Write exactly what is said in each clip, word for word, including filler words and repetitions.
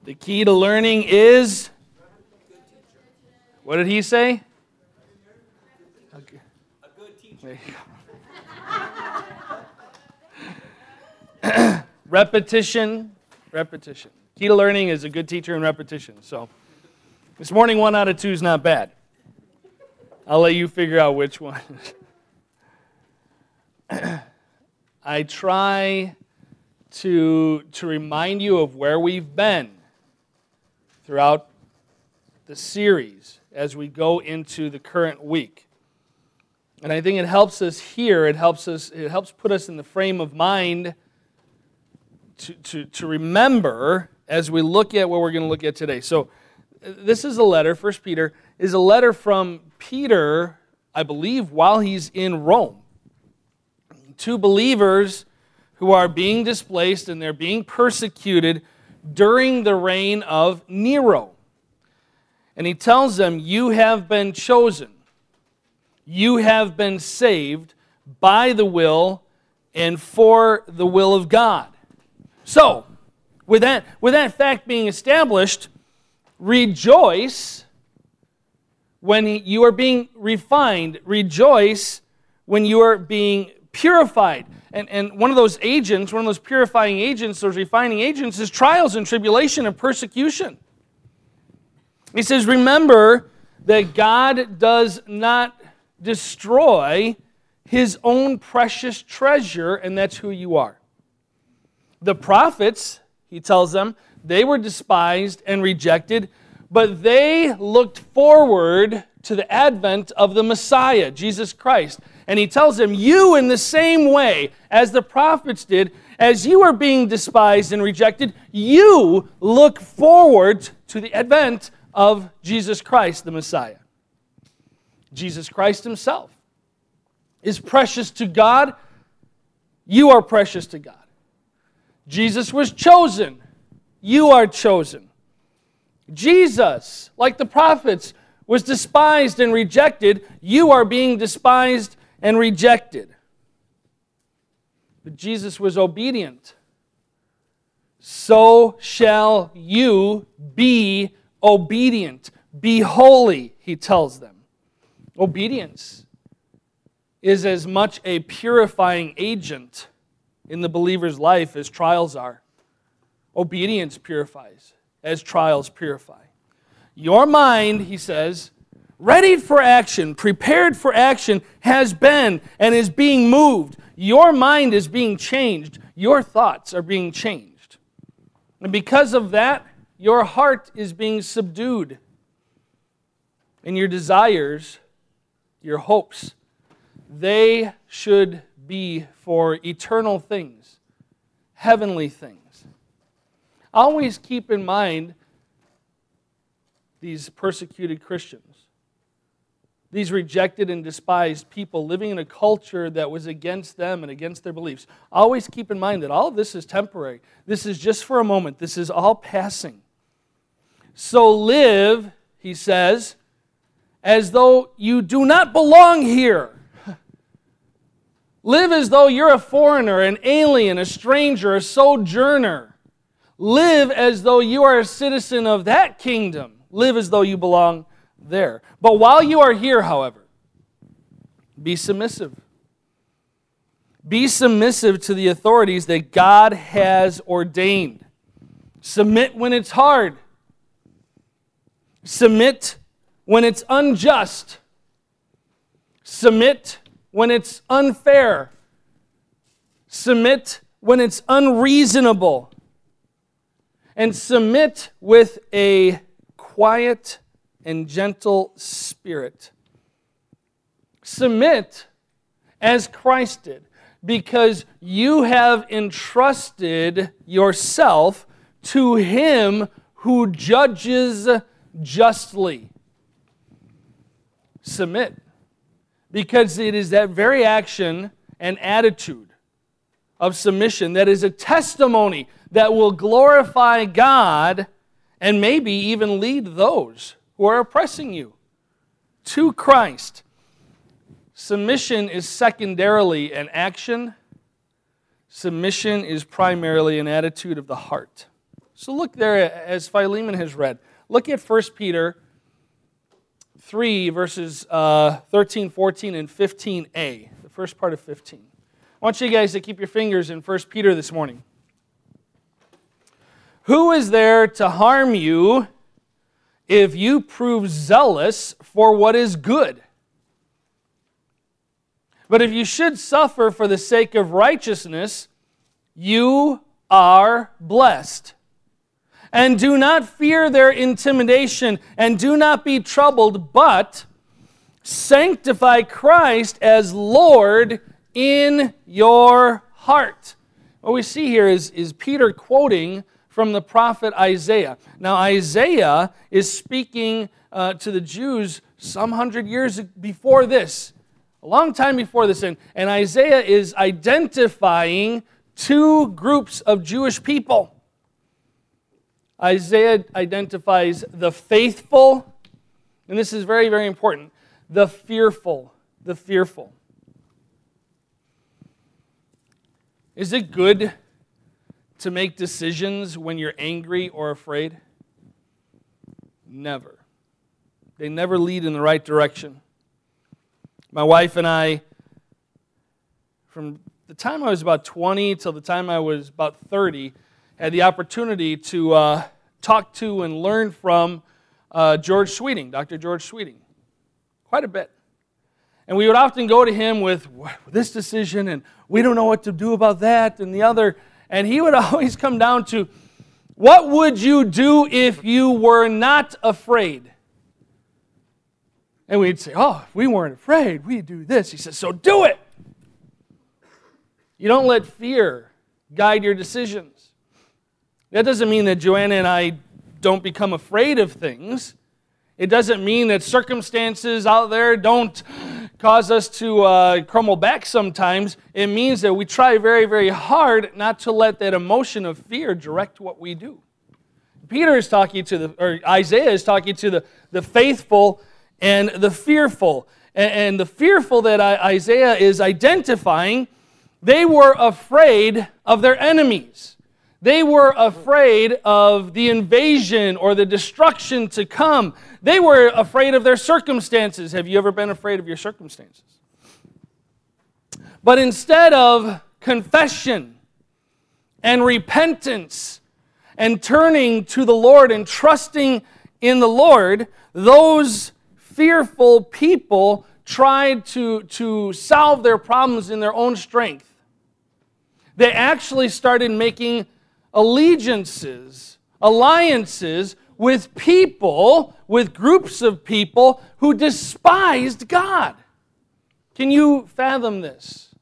The key to learning is, what did he say? Okay. A good teacher. Repetition, repetition. Key to learning is a good teacher and repetition. So this morning, one out of two is not bad. I'll let you figure out which one. I try to, to remind you of where we've been throughout the series as we go into the current week. And I think it helps us here, it helps us, it helps put us in the frame of mind to, to, to remember as we look at what we're going to look at today. So this is a letter, First Peter, is a letter from Peter, I believe, while he's in Rome. Two believers who are being displaced and they're being persecuted during the reign of Nero. And he tells them, you have been chosen. You have been saved by the will and for the will of God. So, with that, with that fact being established, rejoice when you are being refined. Rejoice when you are being purified. And, and one of those agents, one of those purifying agents, those refining agents, is trials and tribulation and persecution. He says, remember that God does not destroy His own precious treasure, and that's who you are. The prophets, he tells them, they were despised and rejected, but they looked forward to the advent of the Messiah, Jesus Christ. And he tells them, you in the same way as the prophets did, as you are being despised and rejected, you look forward to the advent of Jesus Christ, the Messiah. Jesus Christ himself is precious to God. You are precious to God. Jesus was chosen. You are chosen. Jesus, like the prophets, was despised and rejected. You are being despised and rejected. But Jesus was obedient. So shall you be obedient. Be holy, he tells them. Obedience is as much a purifying agent in the believer's life as trials are. Obedience purifies as trials purify. Your mind, he says, ready for action, prepared for action, has been and is being moved. Your mind is being changed. Your thoughts are being changed. And because of that, your heart is being subdued. And your desires, your hopes, they should be for eternal things, heavenly things. Always keep in mind these persecuted Christians, these rejected and despised people living in a culture that was against them and against their beliefs. Always keep in mind that all of this is temporary. This is just for a moment. This is all passing. So live, he says, as though you do not belong here. Live as though you're a foreigner, an alien, a stranger, a sojourner. Live as though you are a citizen of that kingdom. Live as though you belong there. But while you are here, however, be submissive. Be submissive to the authorities that God has ordained. Submit when it's hard. Submit when it's unjust. Submit when it's unfair. Submit when it's unreasonable. And submit with a quiet and gentle spirit. Submit as Christ did, because you have entrusted yourself to Him who judges justly. Submit, because it is that very action and attitude of submission that is a testimony that will glorify God and maybe even lead those who are oppressing you to Christ. Submission is secondarily an action. Submission is primarily an attitude of the heart. So look there as Philemon has read. Look at First Peter three, verses uh, thirteen, fourteen, and fifteen a, the first part of fifteen. I want you guys to keep your fingers in First Peter this morning. Who is there to harm you if you prove zealous for what is good? But if you should suffer for the sake of righteousness, you are blessed. And do not fear their intimidation, and do not be troubled, but sanctify Christ as Lord in your heart. What we see here is, is Peter quoting from the prophet Isaiah. Now, Isaiah is speaking uh, to the Jews some hundred years before this, a long time before this, and, and Isaiah is identifying two groups of Jewish people. Isaiah identifies the faithful, and this is very, very important, the fearful, the fearful. Is it good to make decisions when you're angry or afraid? Never. They never lead in the right direction. My wife and I, from the time I was about twenty till the time I was about thirty, had the opportunity to uh, talk to and learn from uh, George Sweeting, Doctor George Sweeting, quite a bit. And we would often go to him with this decision, and we don't know what to do about that and the other. And he would always come down to, what would you do if you were not afraid? And we'd say, oh, if we weren't afraid, we'd do this. He says, so do it. You don't let fear guide your decisions. That doesn't mean that Joanna and I don't become afraid of things. It doesn't mean that circumstances out there don't cause us to uh, crumble back sometimes. It means that we try very, very hard not to let that emotion of fear direct what we do. Peter is talking to the, or Isaiah is talking to the, the faithful and the fearful. And, and the fearful that Isaiah is identifying, they were afraid of their enemies. They were afraid of the invasion or the destruction to come. They were afraid of their circumstances. Have you ever been afraid of your circumstances? But instead of confession and repentance and turning to the Lord and trusting in the Lord, those fearful people tried to, to solve their problems in their own strength. They actually started making allegiances, alliances with people, with groups of people who despised God. Can you fathom this?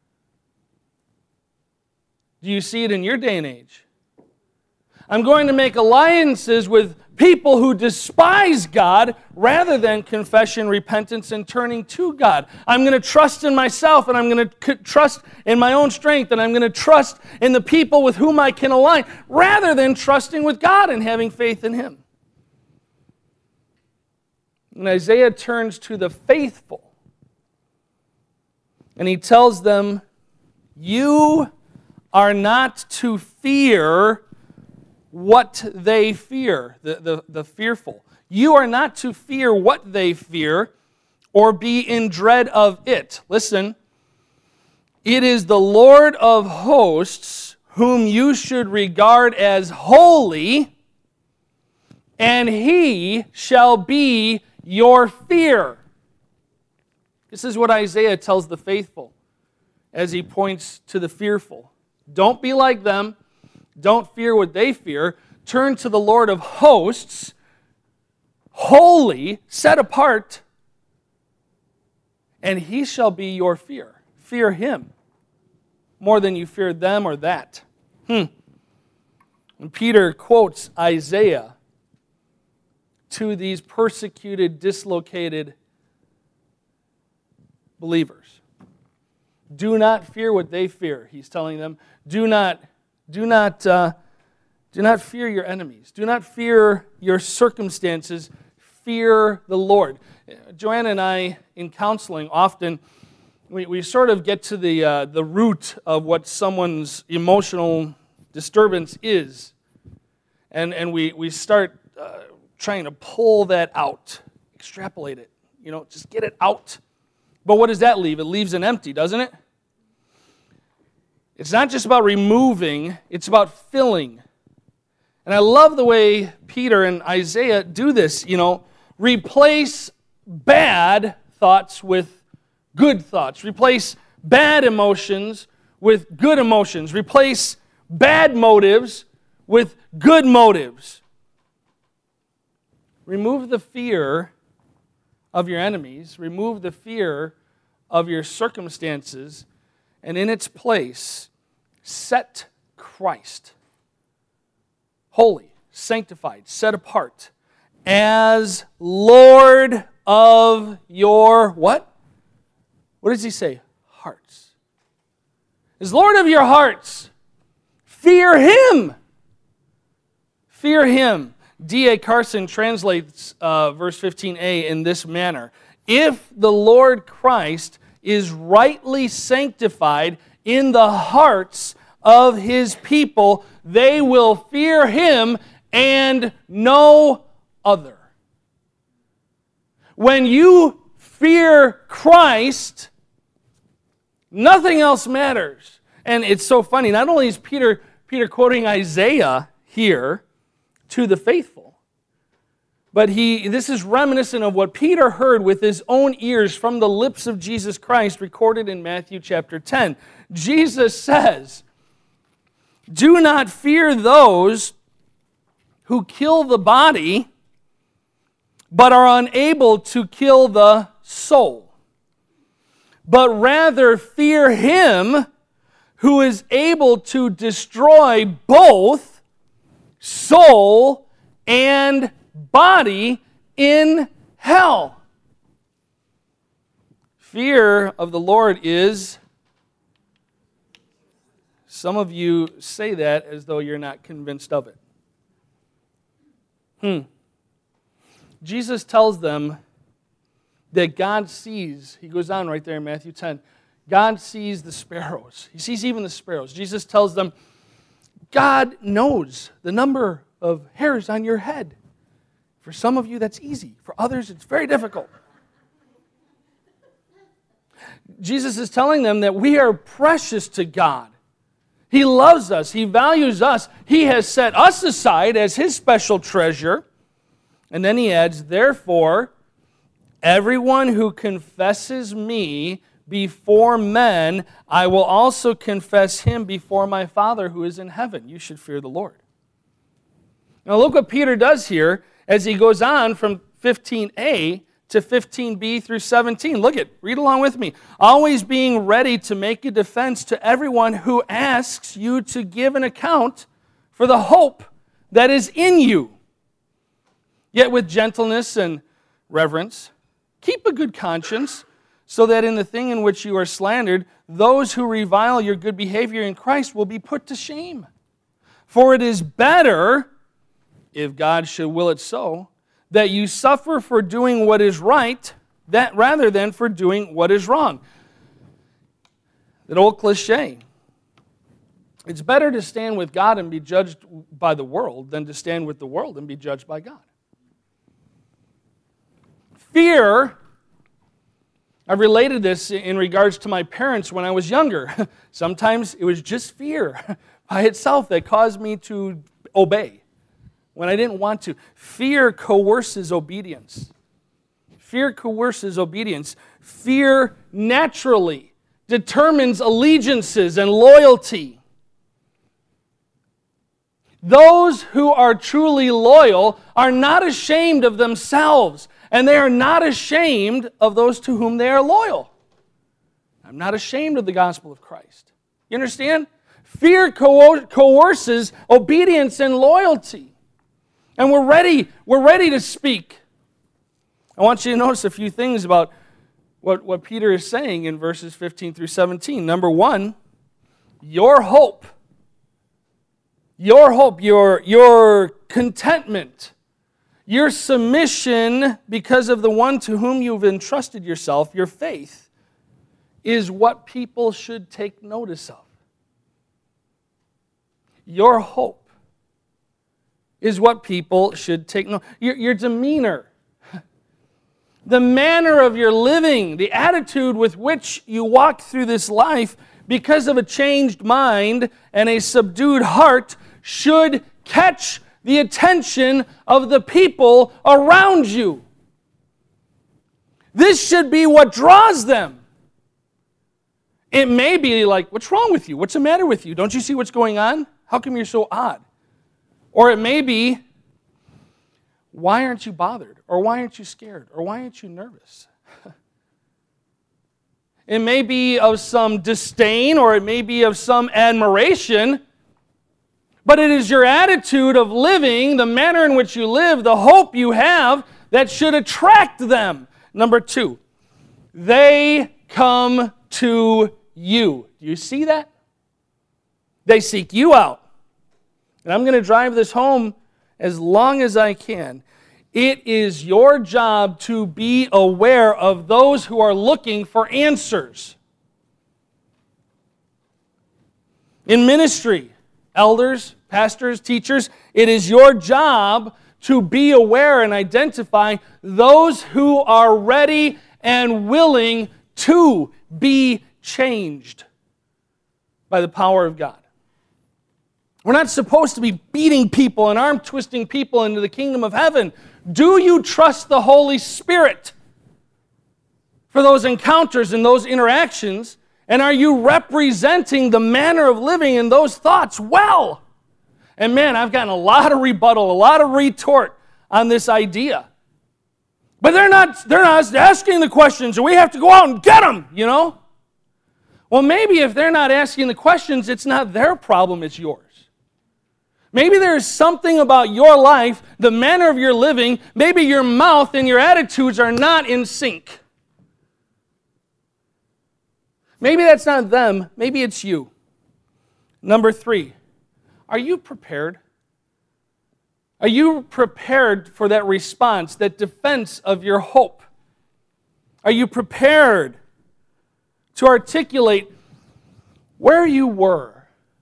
Do you see it in your day and age? I'm going to make alliances with people who despise God rather than confession, repentance, and turning to God. I'm going to trust in myself, and I'm going to trust in my own strength, and I'm going to trust in the people with whom I can align rather than trusting with God and having faith in Him. And Isaiah turns to the faithful, and he tells them, you are not to fear what they fear, the, the, the fearful. You are not to fear what they fear or be in dread of it. Listen, it is the Lord of hosts whom you should regard as holy, and He shall be your fear. This is what Isaiah tells the faithful as he points to the fearful. Don't be like them. Don't fear what they fear. Turn to the Lord of hosts, holy, set apart, and He shall be your fear. Fear Him more than you fear them or that. Hmm. And Peter quotes Isaiah to these persecuted, dislocated believers. Do not fear what they fear, he's telling them. Do not Do not, uh, do not fear your enemies. Do not fear your circumstances. Fear the Lord. Joanna and I, in counseling, often we, we sort of get to the uh, the root of what someone's emotional disturbance is. and, and we, we start uh, trying to pull that out, extrapolate it, you know, just get it out. But what does that leave? It leaves it empty, doesn't it? It's not just about removing, it's about filling. And I love the way Peter and Isaiah do this, you know, replace bad thoughts with good thoughts. Replace bad emotions with good emotions. Replace bad motives with good motives. Remove the fear of your enemies. Remove the fear of your circumstances. And in its place, set Christ. Holy, sanctified, set apart as Lord of your what? What does he say? Hearts. As Lord of your hearts. Fear Him. Fear Him. D A Carson translates uh, verse fifteen a in this manner. If the Lord Christ is rightly sanctified in the hearts of His people, they will fear Him and no other. When you fear Christ, nothing else matters. And it's so funny. Not only is Peter, Peter quoting Isaiah here to the faithful, but he this is reminiscent of what Peter heard with his own ears from the lips of Jesus Christ, recorded in Matthew chapter ten. Jesus says, "Do not fear those who kill the body, but are unable to kill the soul. But rather fear Him who is able to destroy both soul and body in hell." Fear of the Lord is, some of you say that as though you're not convinced of it. Hmm. Jesus tells them that God sees, he goes on right there in Matthew ten, God sees the sparrows. He sees even the sparrows. Jesus tells them, God knows the number of hairs on your head. For some of you, that's easy. For others, it's very difficult. Jesus is telling them that we are precious to God. He loves us. He values us. He has set us aside as His special treasure. And then he adds, therefore, everyone who confesses me before men, I will also confess him before my Father who is in heaven. You should fear the Lord. Now look what Peter does here as he goes on from fifteen a to fifteen b through seventeen. Look at, read along with me. Always being ready to make a defense to everyone who asks you to give an account for the hope that is in you. Yet with gentleness and reverence, keep a good conscience, so that in the thing in which you are slandered, those who revile your good behavior in Christ will be put to shame. For it is better, if God should will it so, that you suffer for doing what is right, that rather than for doing what is wrong. That old cliche. It's better to stand with God and be judged by the world than to stand with the world and be judged by God. Fear, I've related this in regards to my parents when I was younger. Sometimes it was just fear by itself that caused me to obey when I didn't want to. Fear coerces obedience. Fear coerces obedience. Fear naturally determines allegiances and loyalty. Those who are truly loyal are not ashamed of themselves, and they are not ashamed of those to whom they are loyal. I'm not ashamed of the gospel of Christ. You understand? Fear co- coerces obedience and loyalty. And we're ready, we're ready to speak. I want you to notice a few things about what, what Peter is saying in verses fifteen through seventeen. Number one, your hope, your hope, your, your contentment, your submission because of the one to whom you've entrusted yourself, your faith, is what people should take notice of. Your hope is what people should take note. Your, your demeanor, the manner of your living, the attitude with which you walk through this life because of a changed mind and a subdued heart should catch the attention of the people around you. This should be what draws them. It may be like, what's wrong with you? What's the matter with you? Don't you see what's going on? How come you're so odd? Or it may be, why aren't you bothered? Or why aren't you scared? Or why aren't you nervous? It may be of some disdain, or it may be of some admiration, but it is your attitude of living, the manner in which you live, the hope you have, that should attract them. Number two, they come to you. Do you see that? They seek you out. And I'm going to drive this home as long as I can. It is your job to be aware of those who are looking for answers. In ministry, elders, pastors, teachers, it is your job to be aware and identify those who are ready and willing to be changed by the power of God. We're not supposed to be beating people and arm-twisting people into the kingdom of heaven. Do you trust the Holy Spirit for those encounters and those interactions? And are you representing the manner of living and those thoughts well? And man, I've gotten a lot of rebuttal, a lot of retort on this idea. But they're not, they're not asking the questions, and we have to go out and get them, you know? Well, maybe if they're not asking the questions, it's not their problem, it's yours. Maybe there's something about your life, the manner of your living, maybe your mouth and your attitudes are not in sync. Maybe that's not them, maybe it's you. Number three, are you prepared? Are you prepared for that response, that defense of your hope? Are you prepared to articulate where you were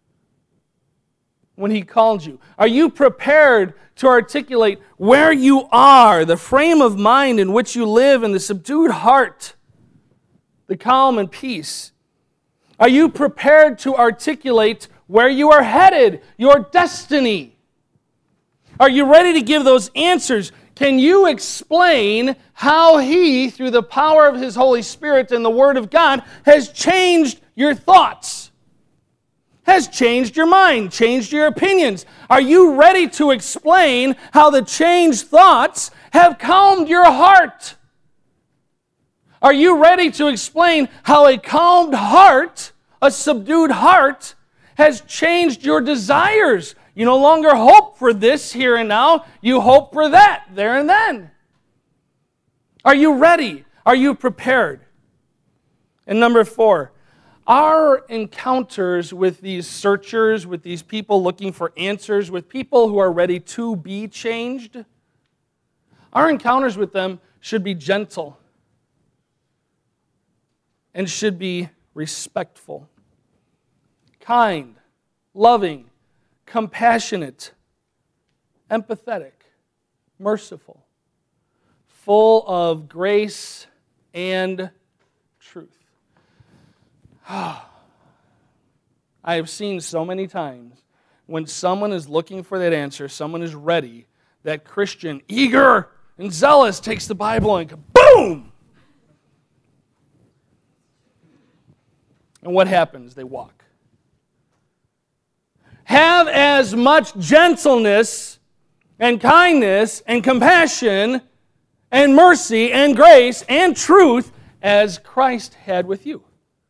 when He called you? Are you prepared to articulate where you are, the frame of mind in which you live, and the subdued heart, the calm and peace? Are you prepared to articulate where you are headed, your destiny? Are you ready to give those answers? Can you explain how He, through the power of His Holy Spirit and the Word of God, has changed your thoughts? Has changed your mind, changed your opinions? Are you ready to explain how the changed thoughts have calmed your heart? Are you ready to explain how a calmed heart, a subdued heart, has changed your desires? You no longer hope for this here and now. You hope for that there and then. Are you ready? Are you prepared? And number four, our encounters with these searchers, with these people looking for answers, with people who are ready to be changed, our encounters with them should be gentle and should be respectful, kind, loving, compassionate, empathetic, merciful, full of grace and truth. I have seen so many times when someone is looking for that answer, someone is ready, that Christian, eager and zealous, takes the Bible and boom! And what happens? They walk. Have as much gentleness and kindness and compassion and mercy and grace and truth as Christ had with you.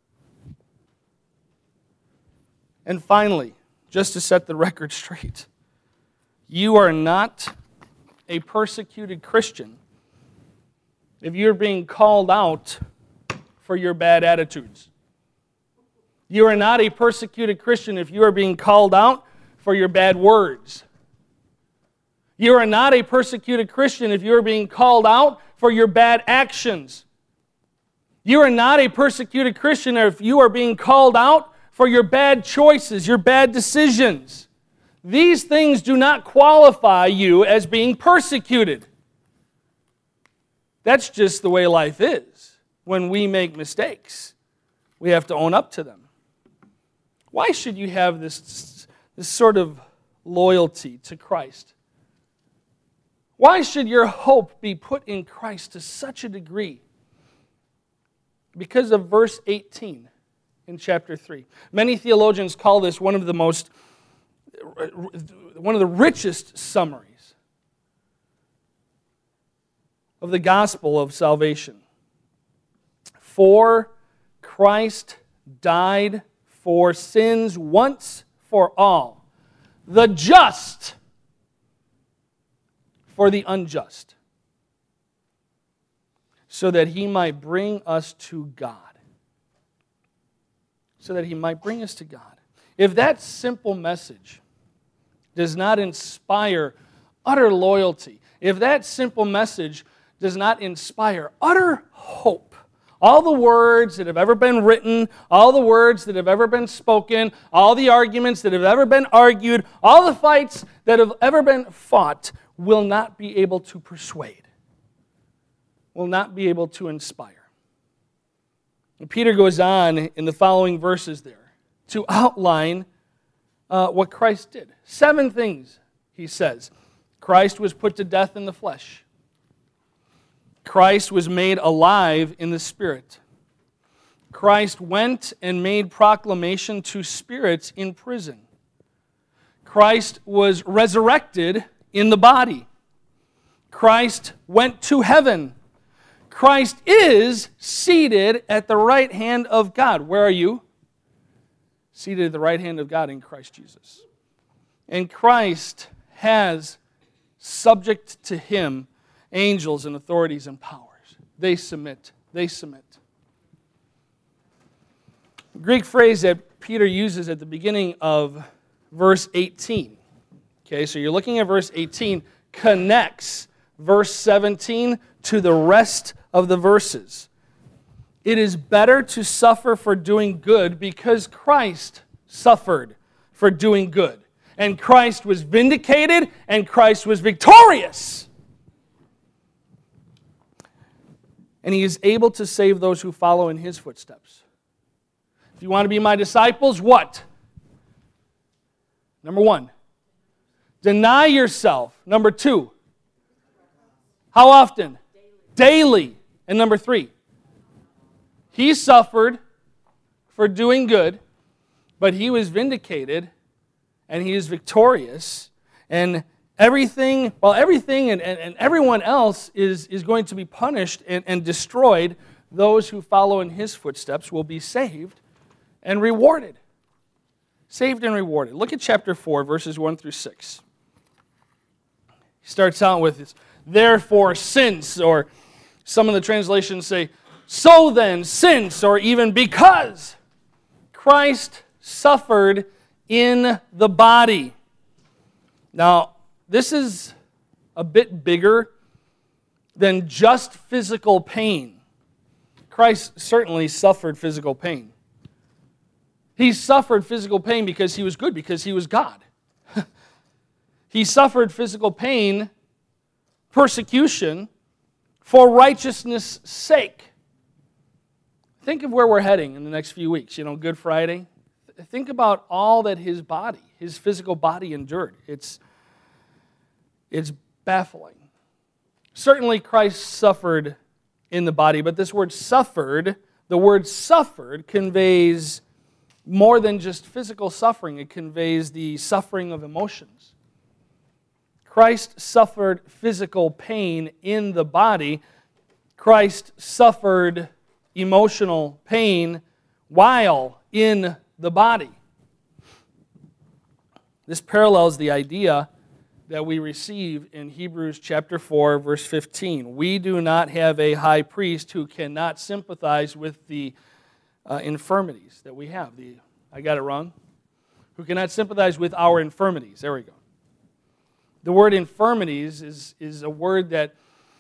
And finally, just to set the record straight, you are not a persecuted Christian if you're being called out for your bad attitudes. You are not a persecuted Christian if you are being called out for your bad words. You are not a persecuted Christian if you are being called out for your bad actions. You are not a persecuted Christian if you are being called out for your bad choices, your bad decisions. these things do not qualify you as being persecuted. That's just the way life is. When we make mistakes, we have to own up to them. Why should you have this, this sort of loyalty to Christ? Why should your hope be put in Christ to such a degree? Because of verse eighteen in chapter three. Many theologians call this one of the most, one of the richest summaries of the gospel of salvation. For Christ died for sins once for all, the just for the unjust, so that he might bring us to God. So that he might bring us to God. If that simple message does not inspire utter loyalty, if that simple message does not inspire utter hope, all the words that have ever been written, all the words that have ever been spoken, all the arguments that have ever been argued, all the fights that have ever been fought will not be able to persuade, will not be able to inspire. And Peter goes on in the following verses there to outline uh, what Christ did. Seven things, he says. Christ was put to death in the flesh. Christ was made alive in the Spirit. Christ went and made proclamation to spirits in prison. Christ was resurrected in the body. Christ went to heaven. Christ is seated at the right hand of God. Where are you? Seated at the right hand of God in Christ Jesus. And Christ has subject to him angels and authorities and powers. They submit. They submit. The Greek phrase that Peter uses at the beginning of verse eighteen. Okay, so you're looking at verse eighteen, connects verse seventeen to the rest of the verses. It is better to suffer for doing good because Christ suffered for doing good. And Christ was vindicated and Christ was victorious. And he is able to save those who follow in his footsteps. If you want to be my disciples, what? Number one, deny yourself. Number two, how often? Daily. And number three, he suffered for doing good, but he was vindicated and he is victorious. And everything, well, everything and, and, and everyone else is, is going to be punished and, and destroyed. Those who follow in his footsteps will be saved and rewarded. Saved and rewarded. Look at chapter four, verses one through six. He starts out with this, therefore since, or some of the translations say, so then, since, or even because Christ suffered in the body. Now, this is a bit bigger than just physical pain. Christ certainly suffered physical pain. He suffered physical pain because he was good, because he was God. He suffered physical pain, persecution, for righteousness' sake. Think of where we're heading in the next few weeks. You know, Good Friday. Think about all that his body, his physical body endured. It's, it's baffling. Certainly Christ suffered in the body, but this word suffered, the word suffered conveys more than just physical suffering. It conveys the suffering of emotions. Christ suffered physical pain in the body. Christ suffered emotional pain while in the body. This parallels the idea that we receive in Hebrews chapter four, verse fifteen. We do not have a high priest who cannot sympathize with the uh, infirmities that we have. The, I got it wrong. Who cannot sympathize with our infirmities. There we go. The word infirmities is, is a word that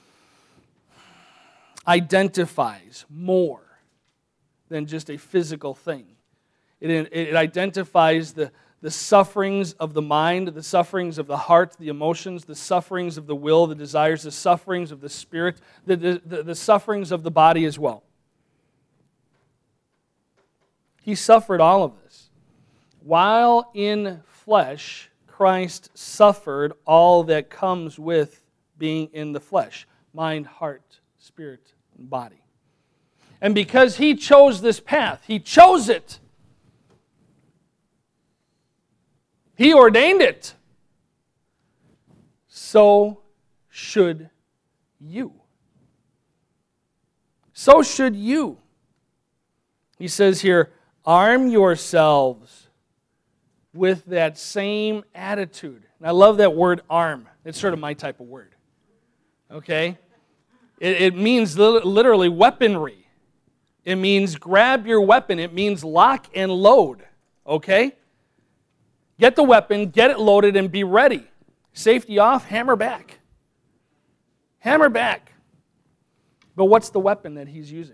identifies more than just a physical thing. It, it identifies the, the sufferings of the mind, the sufferings of the heart, the emotions, the sufferings of the will, the desires, the sufferings of the spirit, the, the, the, the sufferings of the body as well. He suffered all of this. While in flesh, Christ suffered all that comes with being in the flesh: mind, heart, spirit, and body. And because He chose this path, He chose it. He ordained it. So should you. So should you. He says here, arm yourselves with that same attitude. And I love that word arm. It's sort of my type of word. Okay? It, it means literally weaponry. It means grab your weapon. It means lock and load. Okay? Get the weapon, get it loaded, and be ready. Safety off, hammer back. Hammer back. But what's the weapon that he's using?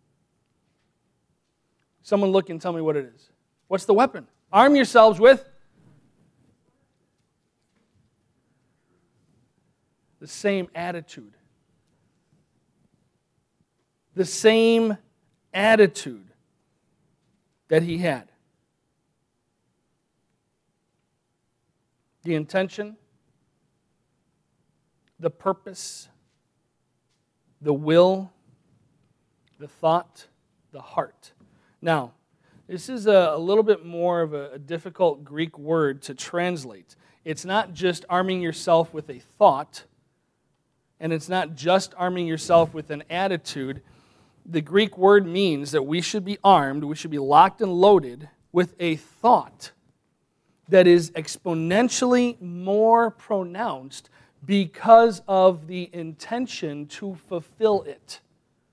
Someone look and tell me what it is. What's the weapon? Arm yourselves with the same attitude. The same attitude that he had. The intention, the purpose, the will, the thought, the heart. Now, this is a, a little bit more of a, a difficult Greek word to translate. It's not just arming yourself with a thought, and it's not just arming yourself with an attitude. The Greek word means that we should be armed, we should be locked and loaded with a thought that is exponentially more pronounced because of the intention to fulfill it.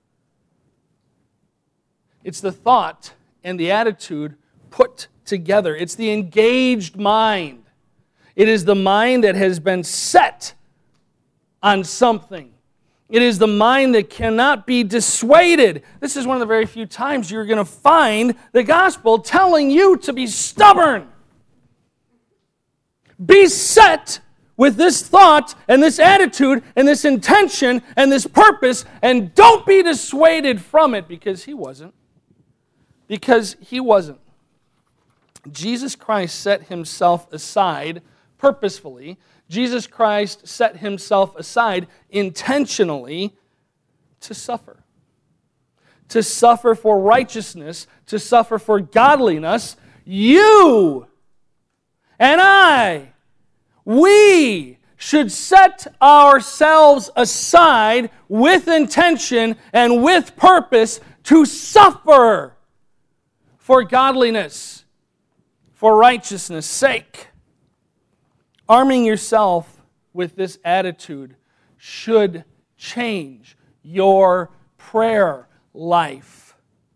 It's the thought and the attitude put together. It's the engaged mind. It is the mind that has been set on something. It is the mind that cannot be dissuaded. This is one of the very few times you're going to find the gospel telling you to be stubborn. Be set with this thought and this attitude and this intention and this purpose, and don't be dissuaded from it, because he wasn't. Because he wasn't. Jesus Christ set himself aside purposefully. Jesus Christ set himself aside intentionally to suffer. To suffer for righteousness, to suffer for godliness. You and I, we should set ourselves aside with intention and with purpose to suffer for godliness, for righteousness' sake. Arming yourself with this attitude should change your prayer life.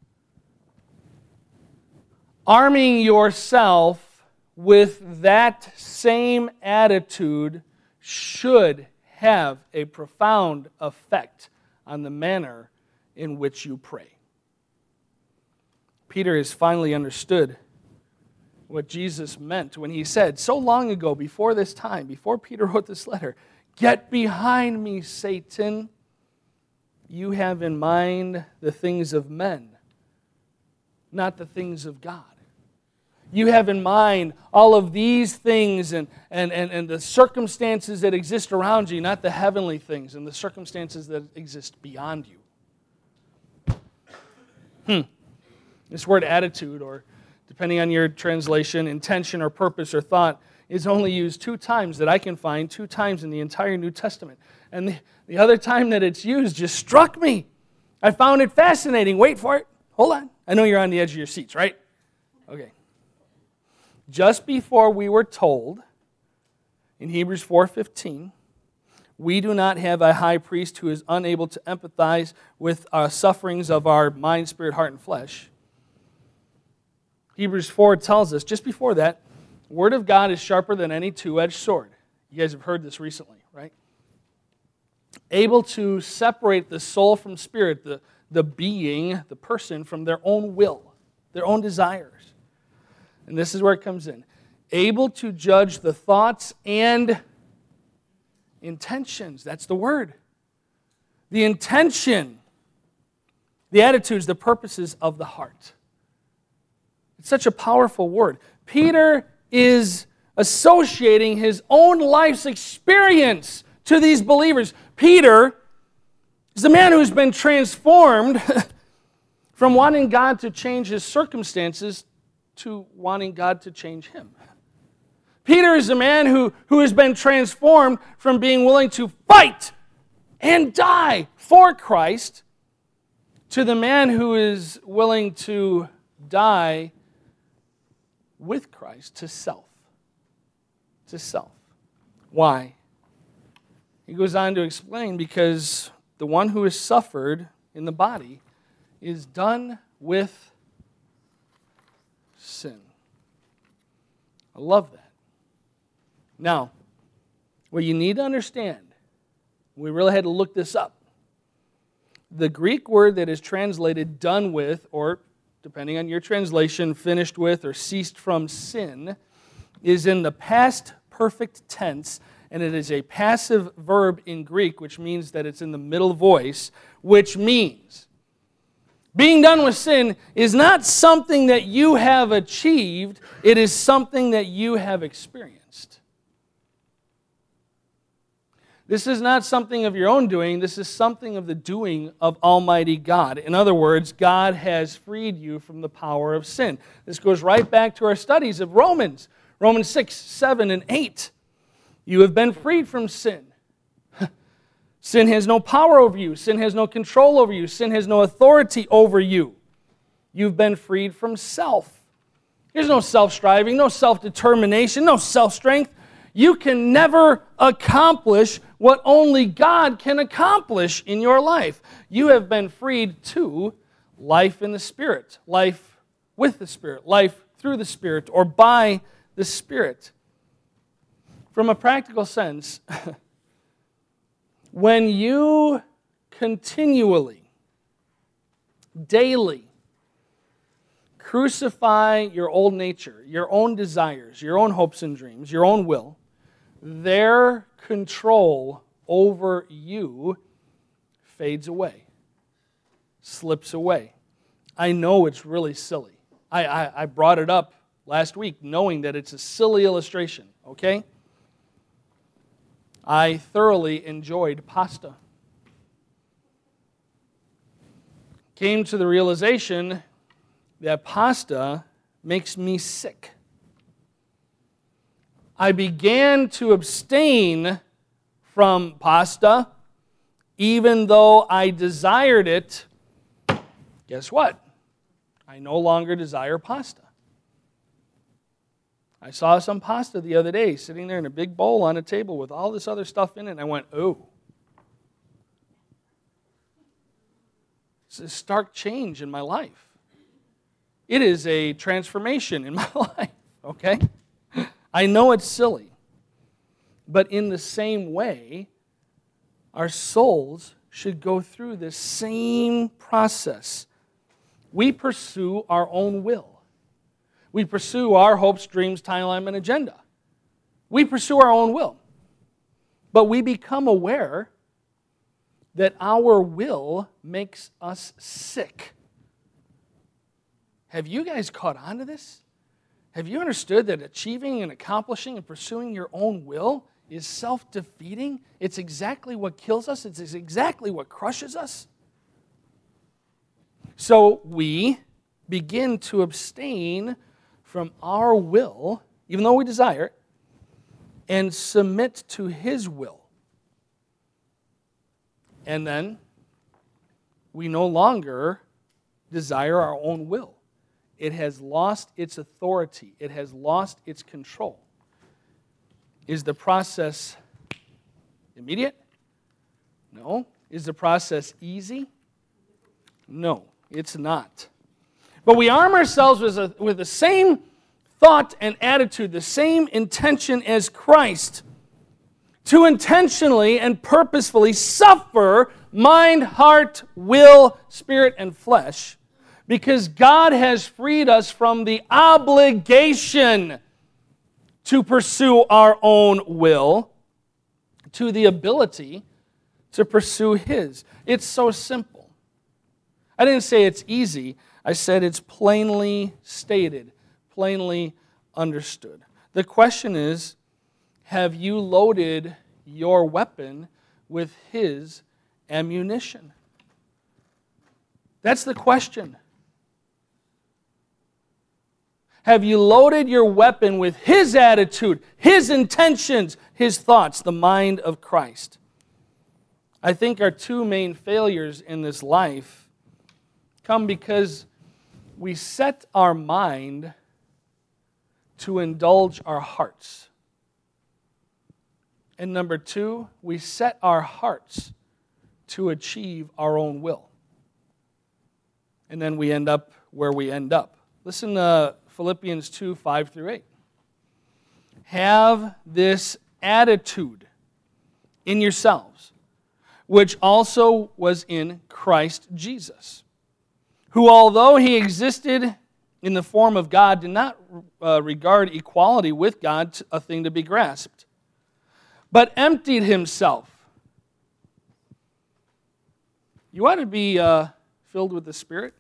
Arming yourself with that same attitude should have a profound effect on the manner in which you pray. Peter has finally understood what Jesus meant when he said so long ago, before this time, before Peter wrote this letter, "Get behind me, Satan. You have in mind the things of men, not the things of God." You have in mind all of these things and, and, and, and the circumstances that exist around you, not the heavenly things and the circumstances that exist beyond you. Hmm. This word attitude, or depending on your translation, intention or purpose or thought, is only used two times that I can find, two times in the entire New Testament. And the, the other time that it's used just struck me. I found it fascinating. Wait for it. Hold on. I know you're on the edge of your seats, right? Okay. Just before we were told, in Hebrews four fifteen, we do not have a high priest who is unable to empathize with our sufferings of our mind, spirit, heart, and flesh. Hebrews four tells us, just before that, the Word of God is sharper than any two-edged sword. You guys have heard this recently, right? Able to separate the soul from spirit, the, the being, the person, from their own will, their own desires. And this is where it comes in. able to judge the thoughts and intentions. That's the word. The intention, the attitudes, the purposes of the heart. It's such a powerful word. Peter is associating his own life's experience to these believers. Peter is a man who's been transformed from wanting God to change his circumstances to wanting God to change him. Peter is a man who, who has been transformed from being willing to fight and die for Christ to the man who is willing to die with Christ to self. To self. Why? He goes on to explain, because the one who has suffered in the body is done with sin. I love that. Now, what you need to understand, we really had to look this up. The Greek word that is translated done with, or depending on your translation, finished with or ceased from sin, is in the past perfect tense, and it is a passive verb in Greek, which means that it's in the middle voice, which means being done with sin is not something that you have achieved, it is something that you have experienced. This is not something of your own doing, this is something of the doing of Almighty God. In other words, God has freed you from the power of sin. This goes right back to our studies of Romans. Romans six, seven, and eight. You have been freed from sin. Sin has no power over you. Sin has no control over you. Sin has no authority over you. You've been freed from self. There's no self-striving, no self-determination, no self-strength. You can never accomplish what only God can accomplish in your life. You have been freed to life in the Spirit, life with the Spirit, life through the Spirit, or by the Spirit. From a practical sense, when you continually, daily, crucify your old nature, your own desires, your own hopes and dreams, your own will, their control over you fades away, slips away. I know it's really silly. I, I, I brought it up last week knowing that it's a silly illustration, okay? I thoroughly enjoyed pasta. Came to the realization that pasta makes me sick. I began to abstain from pasta, even though I desired it. Guess what? I no longer desire pasta. I saw some pasta the other day sitting there in a big bowl on a table with all this other stuff in it, and I went, oh. It's a stark change in my life. It is a transformation in my life, okay? I know it's silly, but in the same way, our souls should go through this same process. We pursue our own will. We pursue our hopes, dreams, timeline, and agenda. We pursue our own will. But we become aware that our will makes us sick. Have you guys caught on to this? Have you understood that achieving and accomplishing and pursuing your own will is self-defeating? It's exactly what kills us. It's exactly what crushes us. So we begin to abstain from our will, even though we desire it, and submit to His will. And then we no longer desire our own will. It has lost its authority. It has lost its control. Is the process immediate? No. Is the process easy? No, it's not. But we arm ourselves with, a, with the same thought and attitude, the same intention as Christ, to intentionally and purposefully suffer mind, heart, will, spirit, and flesh, because God has freed us from the obligation to pursue our own will to the ability to pursue His. It's so simple. I didn't say it's easy. I said it's plainly stated, plainly understood. The question is, have you loaded your weapon with His ammunition? That's the question. Have you loaded your weapon with His attitude, His intentions, His thoughts, the mind of Christ? I think our two main failures in this life come because we set our mind to indulge our hearts. And number two, we set our hearts to achieve our own will. And then we end up where we end up. Listen to Philippians two, five through eight. Have this attitude in yourselves, which also was in Christ Jesus, who, although He existed in the form of God, did not uh, regard equality with God a thing to be grasped, but emptied Himself. You ought to be uh, filled with the Spirit.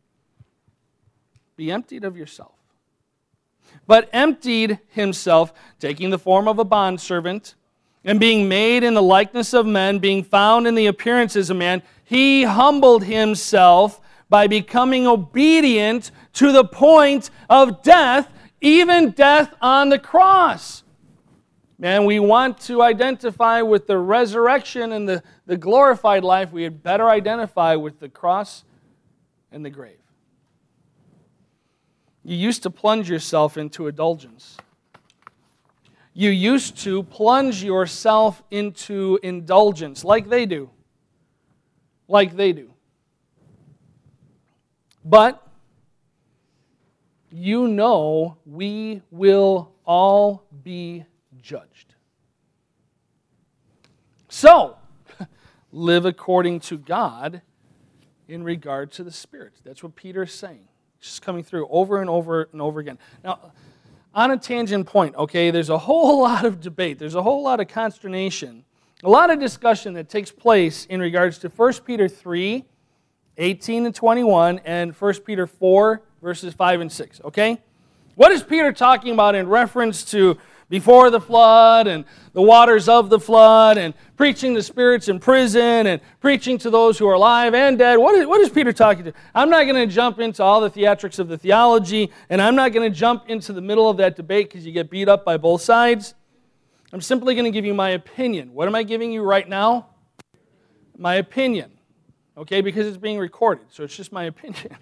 Be emptied of yourself. But emptied Himself, taking the form of a bondservant, and being made in the likeness of men, being found in the appearance as a man, He humbled Himself by becoming obedient to the point of death, even death on the cross. Man, we want to identify with the resurrection and the, the glorified life. We had better identify with the cross and the grave. You used to plunge yourself into indulgence. You used to plunge yourself into indulgence like they do. Like they do. But you know we will all be judged. So, live according to God in regard to the Spirit. That's what Peter is saying. Just coming through over and over and over again. Now, on a tangent point, okay, there's a whole lot of debate. There's a whole lot of consternation. A lot of discussion that takes place in regards to First Peter three, eighteen and twenty-one, and First Peter four, verses five and six, okay? What is Peter talking about in reference to before the flood and the waters of the flood and preaching to spirits in prison and preaching to those who are alive and dead? What is, what is Peter talking to? I'm not going to jump into all the theatrics of the theology, and I'm not going to jump into the middle of that debate because you get beat up by both sides. I'm simply going to give you my opinion. What am I giving you right now? My opinion. Okay, because it's being recorded, so it's just my opinion.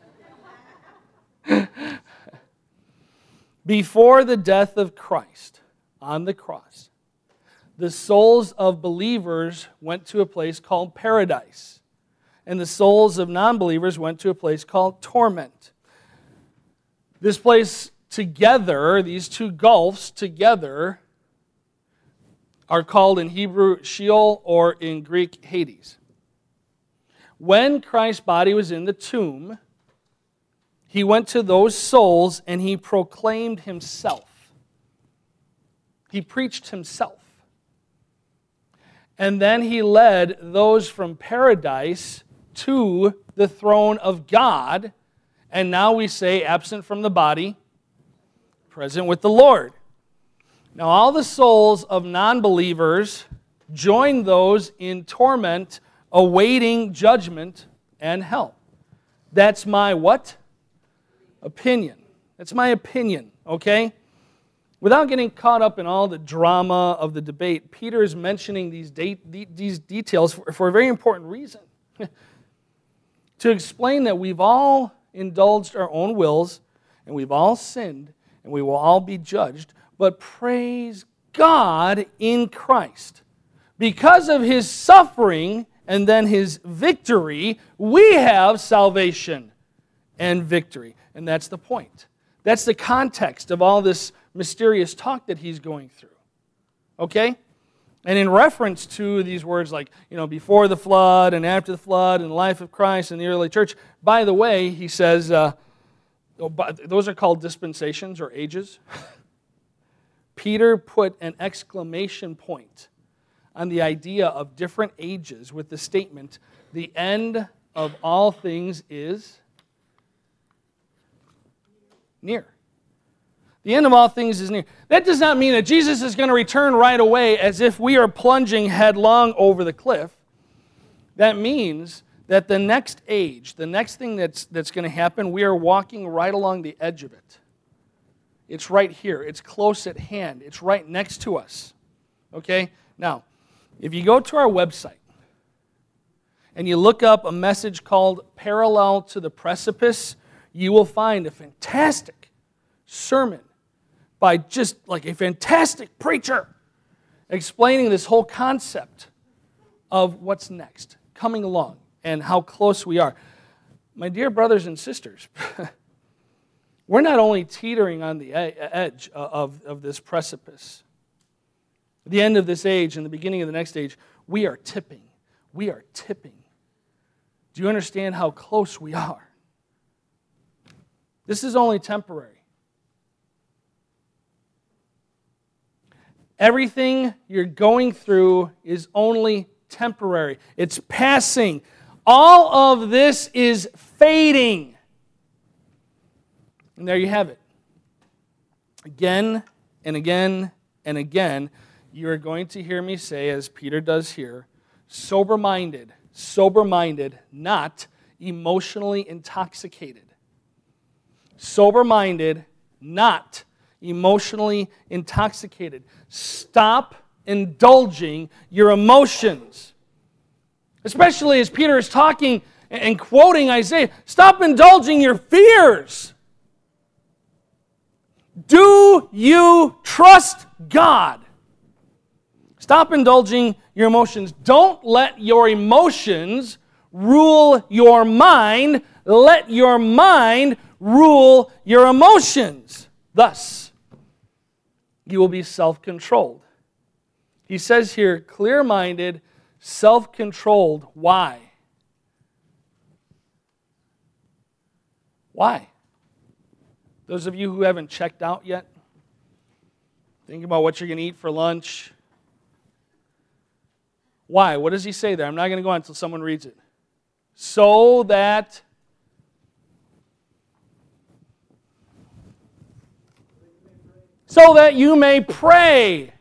Before the death of Christ on the cross, the souls of believers went to a place called paradise, and the souls of non-believers went to a place called torment. This place together, these two gulfs together, are called in Hebrew Sheol or in Greek Hades. When Christ's body was in the tomb, He went to those souls and He proclaimed Himself. He preached Himself. And then He led those from paradise to the throne of God. And now we say, absent from the body, present with the Lord. Now all the souls of non-believers join those in torment, awaiting judgment and hell. That's my what? Opinion. That's my opinion, okay? Without getting caught up in all the drama of the debate, Peter is mentioning these, de- these details for, for a very important reason. To explain that we've all indulged our own wills, and we've all sinned, and we will all be judged, but praise God in Christ. Because of His suffering and then His victory, we have salvation and victory. And that's the point. That's the context of all this mysterious talk that he's going through. Okay? And in reference to these words like, you know, before the flood and after the flood and the life of Christ and the early church, by the way, he says, uh, those are called dispensations or ages. Peter put an exclamation point on the idea of different ages with the statement, the end of all things is near. The end of all things is near. That does not mean that Jesus is going to return right away as if we are plunging headlong over the cliff. That means that the next age, the next thing that's, that's going to happen, we are walking right along the edge of it. It's right here. It's close at hand. It's right next to us. Okay? Now, if you go to our website and you look up a message called Parallel to the Precipice, you will find a fantastic sermon by just like a fantastic preacher explaining this whole concept of what's next, coming along, and how close we are. My dear brothers and sisters, we're not only teetering on the edge of, of this precipice, the end of this age and the beginning of the next age, we are tipping. We are tipping. Do you understand how close we are? This is only temporary. Everything you're going through is only temporary. It's passing. All of this is fading. And there you have it. Again and again and again, you are going to hear me say, as Peter does here, sober-minded, sober-minded, not emotionally intoxicated. Sober-minded, not emotionally intoxicated. Stop indulging your emotions. Especially as Peter is talking and quoting Isaiah, stop indulging your fears. Do you trust God? Stop indulging your emotions. Don't let your emotions rule your mind. Let your mind rule your emotions. Thus, you will be self-controlled. He says here, clear-minded, self-controlled. Why? Why? Those of you who haven't checked out yet, think about what you're going to eat for lunch. Why? What does he say there? I'm not going to go on until someone reads it. So that... So that you may pray.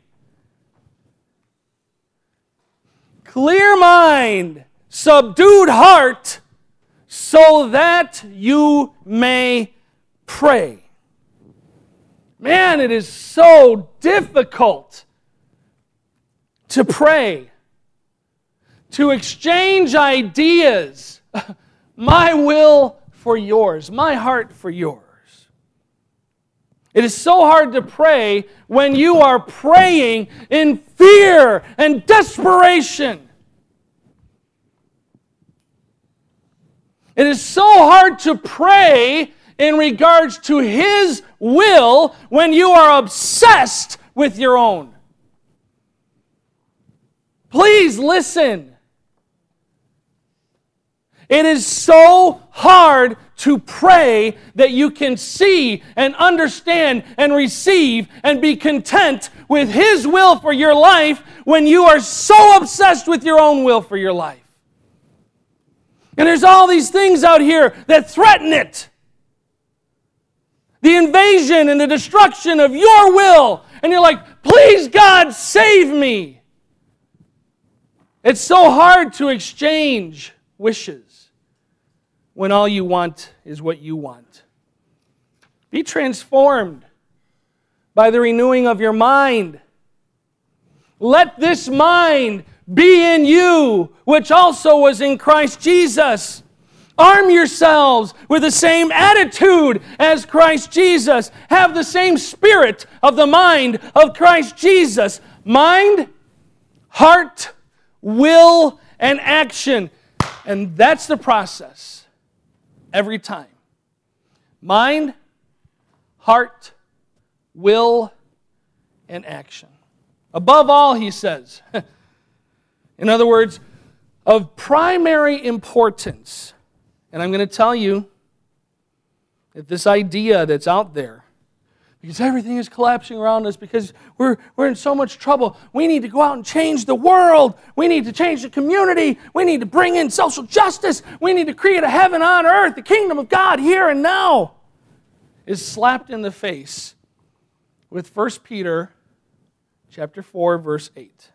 Clear mind, subdued heart, so that you may pray. Man, it is so difficult to pray, to exchange ideas, my will for yours, my heart for yours. It is so hard to pray when you are praying in fear and desperation. It is so hard to pray in regards to His will when you are obsessed with your own. Please listen. It is so hard to pray that you can see and understand and receive and be content with His will for your life when you are so obsessed with your own will for your life. And there's all these things out here that threaten it. The invasion and the destruction of your will. And you're like, please God, save me. It's so hard to exchange wishes when all you want is what you want. Be transformed by the renewing of your mind. Let this mind be in you, which also was in Christ Jesus. Arm yourselves with the same attitude as Christ Jesus. Have the same spirit of the mind of Christ Jesus. Mind, heart, will, and action. And that's the process. Every time. Mind, heart, will, and action. Above all, he says, in other words, of primary importance. And I'm going to tell you that this idea that's out there because everything is collapsing around us, because we're, we're in so much trouble. We need to go out and change the world. We need to change the community. We need to bring in social justice. We need to create a heaven on earth, the kingdom of God here and now, is slapped in the face with First Peter chapter four, verse eight.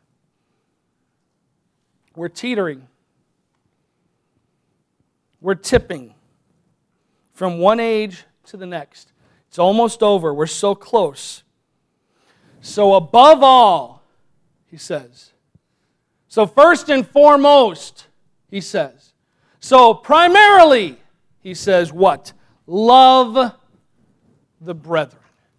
We're teetering. We're tipping from one age to the next. It's almost over. We're so close. So above all, he says. So first and foremost, he says. So primarily, he says what? Love the brethren.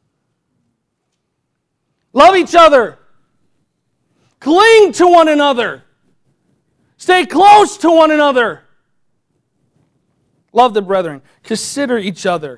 Love each other. Cling to one another. Stay close to one another. Love the brethren. Consider each other.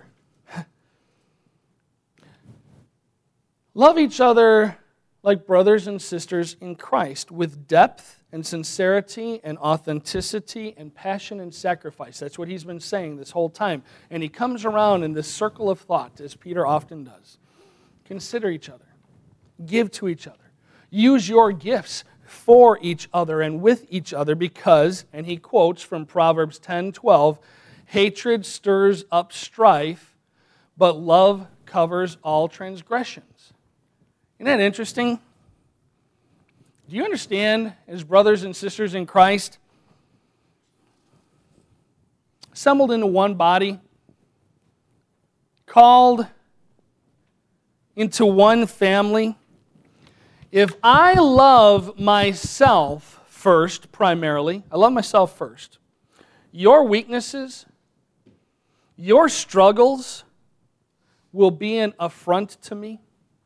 Love each other like brothers and sisters in Christ with depth and sincerity and authenticity and passion and sacrifice. That's what he's been saying this whole time. And he comes around in this circle of thought, as Peter often does. Consider each other. Give to each other. Use your gifts for each other and with each other because, and he quotes from Proverbs ten twelve, hatred stirs up strife, but love covers all transgressions. Isn't that interesting? Do you understand, as brothers and sisters in Christ, assembled into one body, called into one family, if I love myself first, primarily, I love myself first, your weaknesses, your struggles will be an affront to me.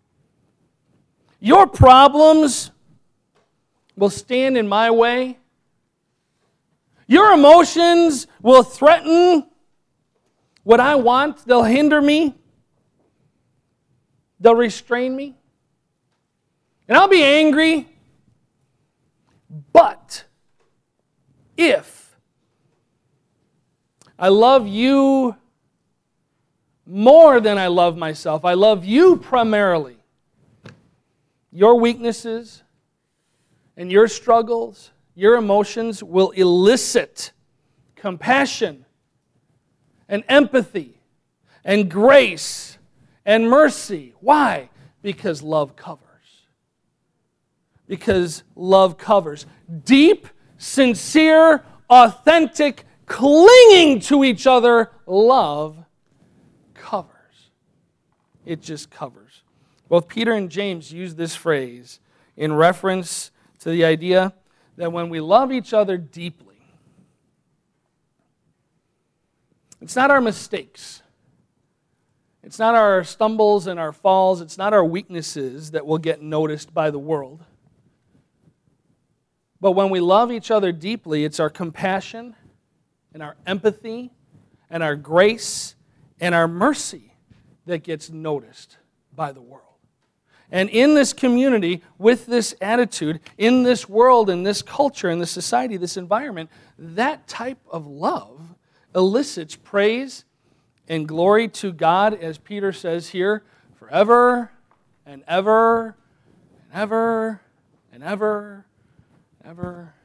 Your problems will stand in my way. Your emotions will threaten what I want. They'll hinder me. They'll restrain me. And I'll be angry. But if I love you more than I love myself, I love you primarily, your weaknesses and your struggles, your emotions will elicit compassion and empathy and grace and mercy. Why? Because love covers. Because love covers. Deep, sincere, authentic, clinging to each other, love covers. It just covers. Both Peter and James use this phrase in reference to the idea that when we love each other deeply, it's not our mistakes, it's not our stumbles and our falls, it's not our weaknesses that will get noticed by the world. But when we love each other deeply, it's our compassion and our empathy and our grace and our mercy that gets noticed by the world. And in this community, with this attitude, in this world, in this culture, in this society, this environment, that type of love elicits praise and glory to God, as Peter says here, forever and ever and ever and ever and ever